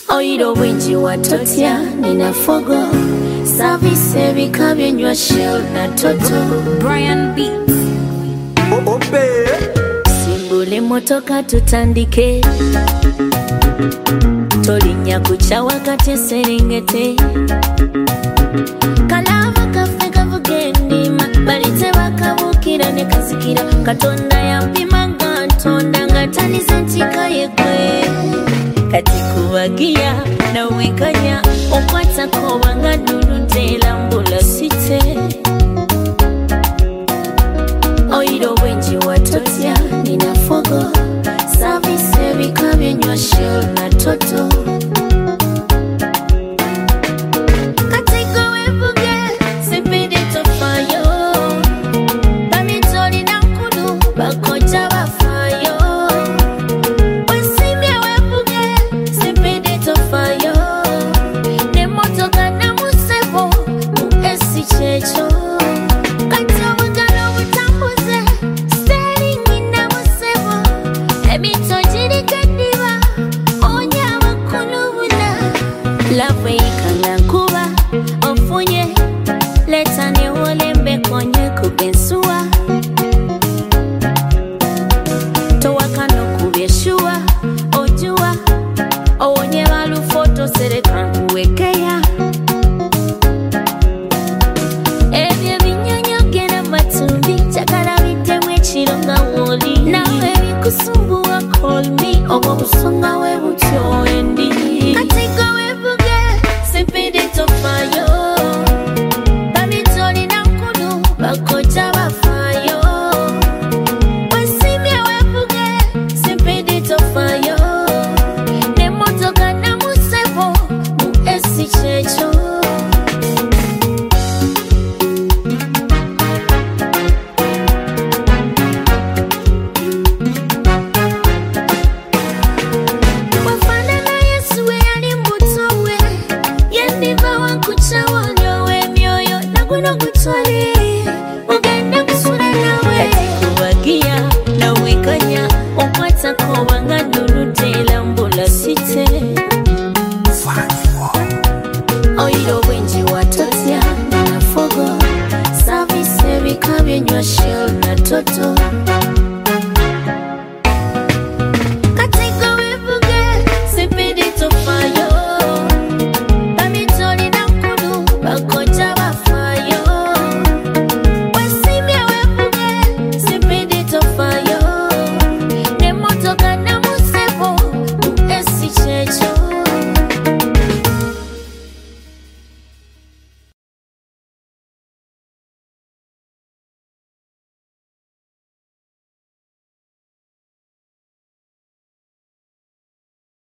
Oiro wenji watotia nina fogo Service bika byenywa Shell na Toto Brian Beats Simbule motoka tutandike Tolinya kucha wakati Serengeti Kalava kafe kavugendi Balite wakabukira ne kazikira Katonda ya mpimanga Ntonda ngatani zentika yekwe Kati kuwagia na uwekanya Okwata kowa nga nunutela mbula site Oiro wenji watotia nina fogo Service bika byenywa Shell na Toto Katiko webuge sepede tofayo Bamitoli na mkudu bakoja bafayo Wesimye webuge sepede tofayo Nemotoka na musebo muesi checho Love ikanga kuba ofunye leta ne wolembe konye kubensua towakano kubyeshua ojua onye balu foto sereka wekeya ebye binyonyogera matumbi chakala bitemwe chironga woli nawe bikusumbuwa call me obo busonga we butyo endi Katiko Sepede tofayo Bamitoli na mkudu Bakoja bafayo Wesimye webuge Sepede tofayo Nemotoka na musebo Muesi checho Wafana na Yesu we alimbutowe Yendiva wankucha wanyowe mioyo Naguno kutwali Ugenda kusura nawe Kati kuwagia na uwekanya Okwata kowa nga nurutela mbula site Oiro wenji watotia nina fogo Service bika byenywa Shell na Toto